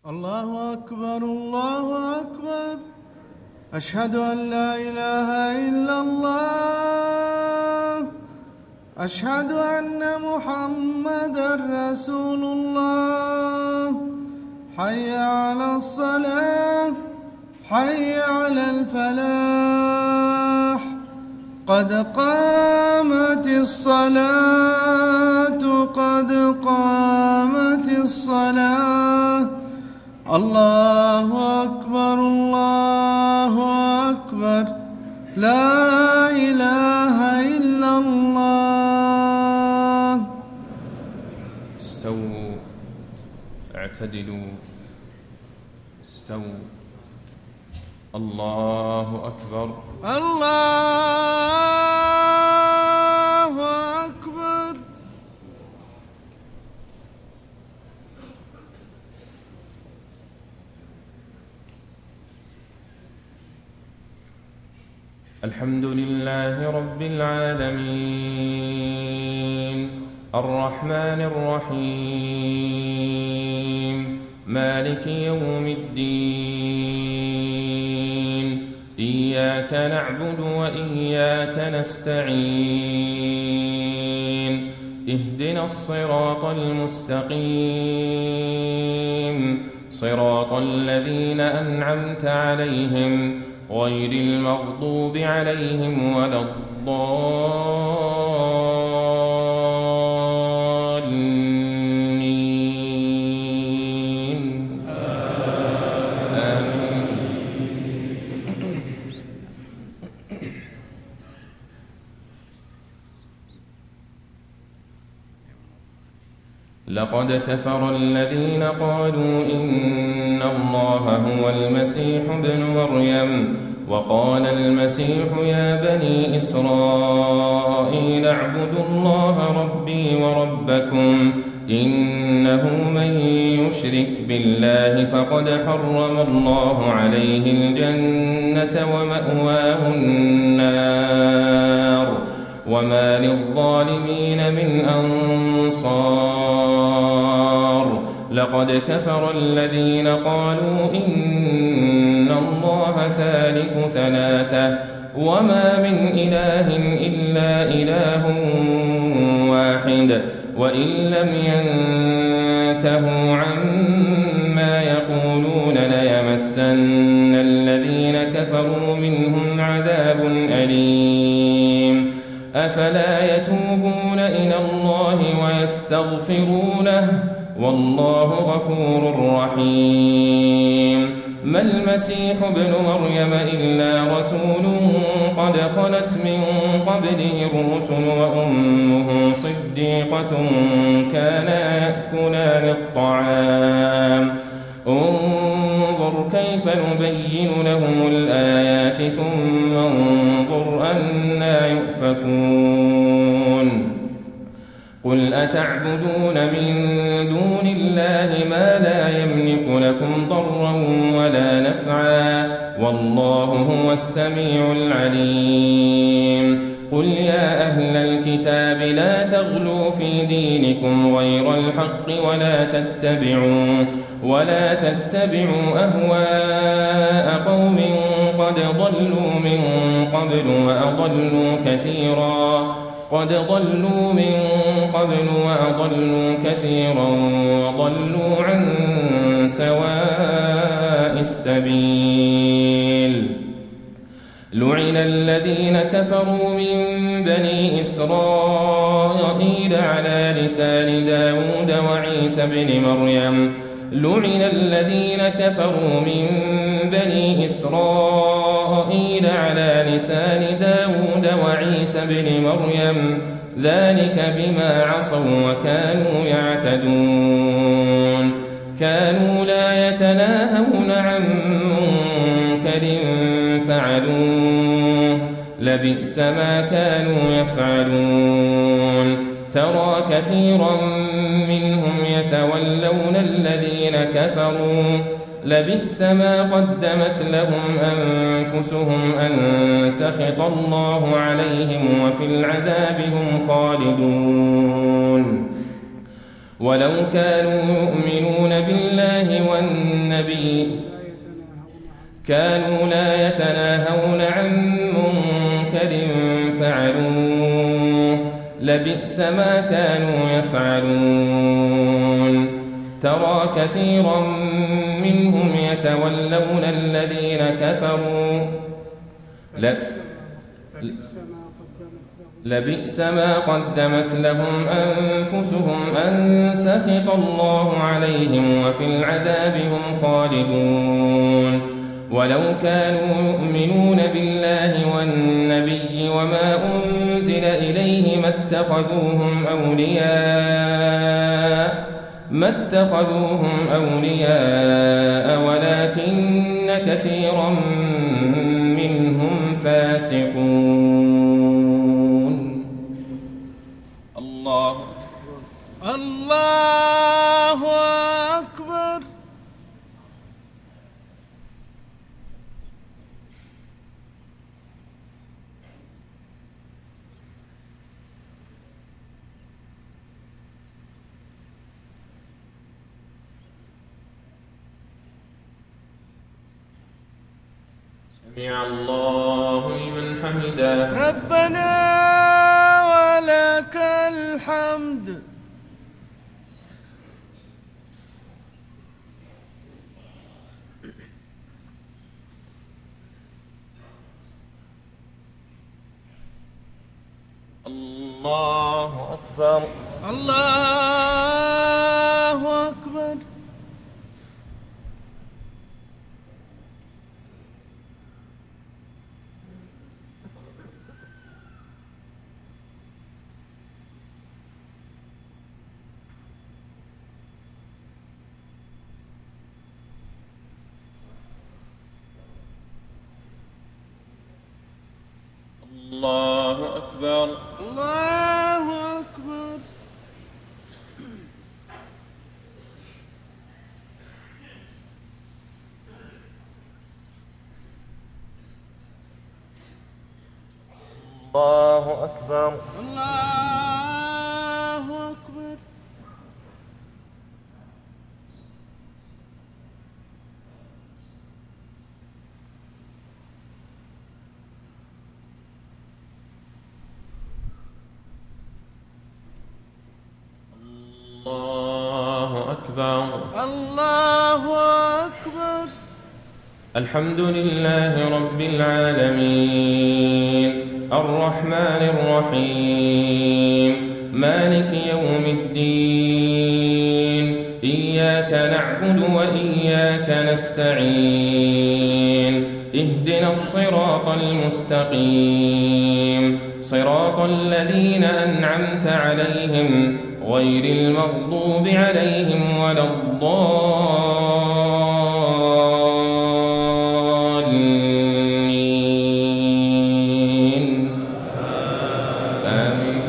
الله أكبر الله أكبر. أشهد أن لا إله إلا الله. أشهد أن محمدًا رسول الله. حي على الصلاة، حي على الفلاح، قد قامت الصلاة، قد قامت الصلاة. الله أكبر الله أكبر. لا إله إلا الله. استووا، اعتدلوا، استووا. الله أكبر الله أكبر. الحمد لله رب العالمين، الرحمن الرحيم، مالك يوم الدين. إياك نعبد وإياك نستعين. اهدنا الصراط المستقيم، صراط الذين أنعمت عليهم غير المغضوب عليهم ولا الضالين. آمين. لقد كفر الذين قالوا إن الله هو المسيح ابن مريم، وقال المسيح يا بني إسرائيل اعبدوا الله ربي وربكم إنه من يشرك بالله فقد حرم الله عليه الجنة ومأواه النار وما للظالمين من أنصار. لقد كفر الذين قالوا إن الله ثالث ثلاثة وما من إله إلا إله واحد وإن لم ينتهوا عما يقولون ليمسن الذين كفروا منهم عذاب أليم. أفلا يتوبون إلى الله ويستغفرونه والله غفور رحيم. ما المسيح ابن مريم إلا رسول قد خلت من قبله الرسل وأمه صديقة كانا يأكلان الطعام. انظر كيف نبين لهم الآيات ثم انظر أنى يؤفكون. قل أتعبدون من دون الله ما لا يملك لكم ضرا ولا نفعا والله هو السميع العليم. قل يا أهل الكتاب لا تغلوا في دينكم غير الحق ولا تتبعوا أهواء قوم قد ضلوا من قبل وأضلوا كثيرا وضلوا عن سواء السبيل. لعن الذين كفروا من بني إسرائيل على لسان داود وعيسى بن مريم. لعن الذين كفروا من بني إسرائيل على لسان داود وعيسى بن مريم ذلك بما عصوا وكانوا يعتدون. كانوا لا يتناهون عن منكر فعلوه لبئس ما كانوا يفعلون. ترى كثيرا منهم يتولون الذين كفروا لبئس ما قدمت لهم أنفسهم أن سخط الله عليهم وفي العذاب هم خالدون. ولو كانوا يؤمنون بالله والنبي كانوا لا يتناهون عن منكر فعلوه لبئس ما كانوا يفعلون ترى كثيرا منهم يتولون الذين كفروا لبئس ما قدمت لهم أنفسهم أن سخط الله عليهم وفي العذاب هم خالدون ولو كانوا يؤمنون بالله والنبي وما أنزل إليه ما اتخذوهم أولياء ولكن كثيرا منهم فاسقون. الله أكبر. سمع الله لمن حمده ربنا ولك الحمد. الله أكبر. الله أكبر. الله أكبر. الله أكبر. الله أكبر. الله أكبر. الله أكبر. الله أكبر. الحمد لله رب العالمين الرحمن الرحيم مالك يوم الدين إياك نعبد وإياك نستعين اهدنا الصراط المستقيم صراط الذين أنعمت عليهم غير المغضوب عليهم ولا الضالين آمين.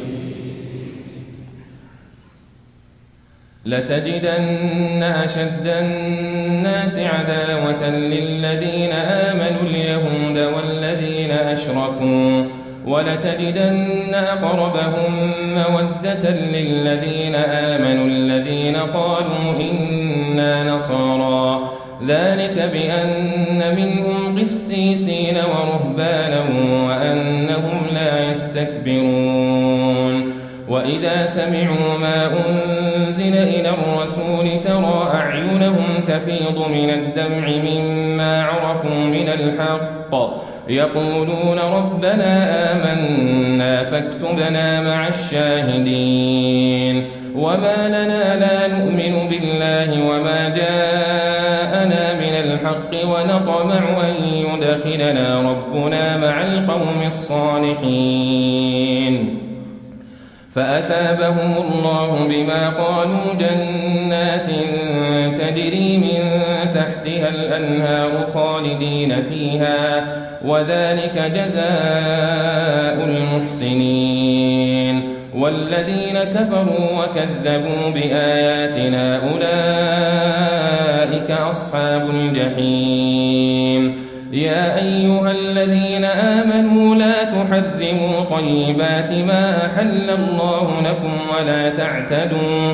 لتجدن أشد الناس عداوة للذين آمنوا اليهود والذين أشركوا ولتجدن أقربهم مودة للذين آمنوا الذين قالوا إنا نصارى ذلك بأن منهم قسيسين ورهبانا وأنهم لا يستكبرون وإذا سمعوا ما أنزل إلى الرسول ترى أعينهم تفيض من الدمع مما عرفوا من الحق يقولون ربنا آمنا فاكتبنا مع الشاهدين وما لنا لا نؤمن بالله وما جاءنا من الحق ونطمع أن يدخلنا ربنا مع القوم الصالحين فأثابهم الله بما قالوا جنات تجري من تحتها الأنهار خالدين فيها وذلك جزاء المحسنين والذين كفروا وكذبوا بآياتنا أولئك أصحاب الجحيم يا أيها الذين آمنوا لا تحرموا وأطعموا طيبات ما أحل الله لكم ولا تعتدوا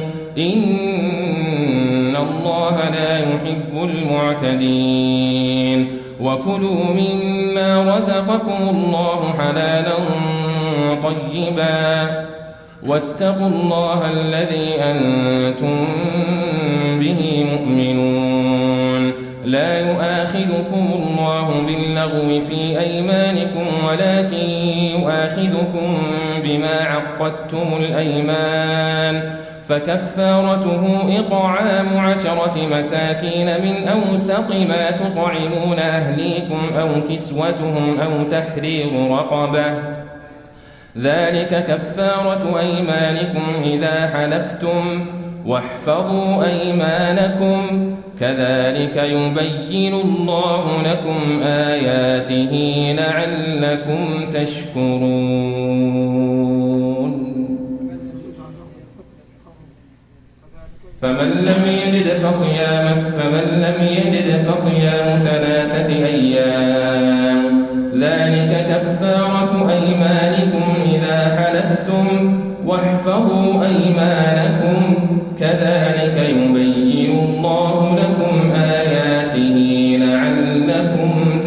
إن الله لا يحب المعتدين وكلوا مما رزقكم الله حلالا طيبا واتقوا الله الذي أنتم به مؤمنون لا يؤاخذكم الله باللغو في أيمانكم ولكن يؤاخذكم بما عقدتم الأيمان فكفارته إطعام 10 مساكين من أوسط ما تطعمون أهليكم أو كسوتهم أو تحرير رقبة ذلك كفارة أيمانكم إذا حلفتم واحفظوا أيمانكم كذلك يبين الله لكم آياته لعلكم تشكرون فمن لم يجد فصيام 3 أيام ذلك كفارة أيمانكم إذا حلفتم واحفظوا أيمانكم كذلك يبين الله لكم آياته لعلكم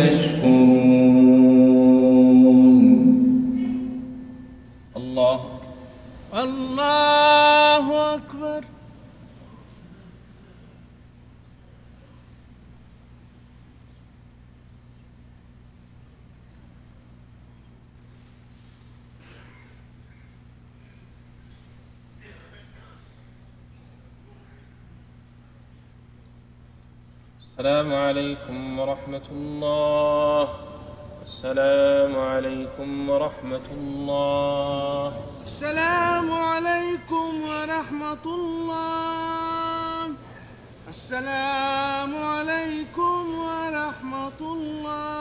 تشكرون الله أكبر. السلام عليكم ورحمة الله. السلام عليكم ورحمة الله. السلام عليكم ورحمة الله. السلام عليكم ورحمة الله.